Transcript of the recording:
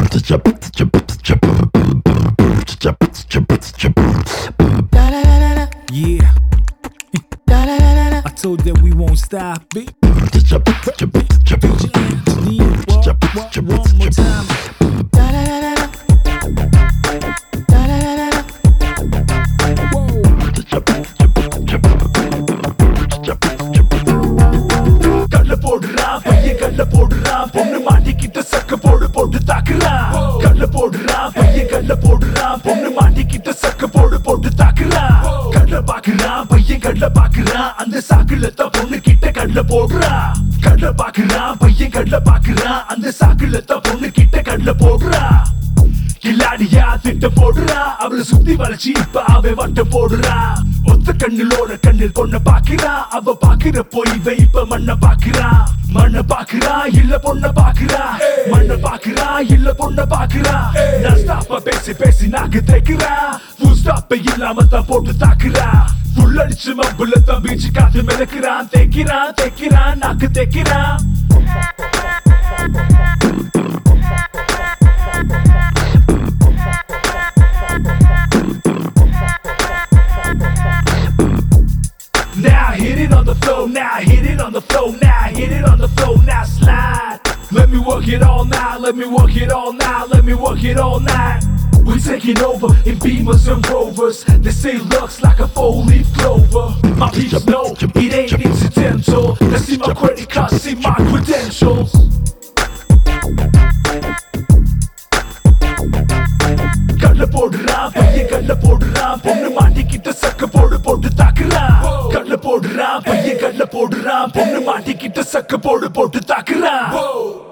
Yeah, I told them we won't stop it. One more time. கள்ள போடுறான் பையன் கள்ள போடுறான் பொண்ணு மாட்டிக்கிட்ட சக்க போடு போட்டு தாக்குறான் கள்ள போடுறான் பையன் கள்ள போடுறான் பொண்ணு மாட்டிக்கிட்ட சக்க போடு போட்டு தாக்குறான் கள்ள பாக்குறான் பையன் கள்ள பாக்குறான் அந்த சாக்குல தான் பொண்ணு கிட்ட கள்ள போடுறான் கள்ள பாக்குறான் பையன் கள்ள பாக்குறான் அந்த சாக்குல தான் பொண்ணு கிட்ட கள்ள போடுறான் கில்லாடியா திட்டம் போடுறா அவளை சுத்தி வளைச்சி இப்ப அவ வட்டம் போடுறா ஒத்த கண்ணிலோட கண்ணில் பொண்ண பாக்குறா அவ பாக்குற போய் இப்ப மண்ண பாக்குறா மண்ண பாக்குறா இல்ல பொண்ண பாக்குறா மண்ண பாக்குறா இல்ல பொண்ண பாக்குறா நான் ஸ்டாப்ப பேசி பேசி நாக்கு தேக்குறா ஃபுல் ஸ்டாப்ப இல்லாம தான் போட்டு தாக்குறா புல் அடிச்சு மப்புல தான் பீச்சு காத்து மிதக்குறான் தேக்கிறான் தேக்கிறான் நாக்கு தேக்கிறான் Now hit it on the floor, now hit it on the floor, now hit it on the floor, now slide. Let me work it all night, let me work it all night, let me work it all night. We're taking over in Beamers and Rovers. They say looks like a 4-leaf clover. My peeps know it ain't incidental. Let's see my credit card, see my credentials. கள்ள போடுறான் பையன் கள்ள போடுறான் பொண்ணு மாட்டிக்கிட்ட சக்க போடு போட்டு தாக்குறான் கள்ள போடுறான் பையன் கள்ள போடுறான் பொண்ணு மாட்டிக்கிட்ட சக்க போடு போட்டு தாக்குறான்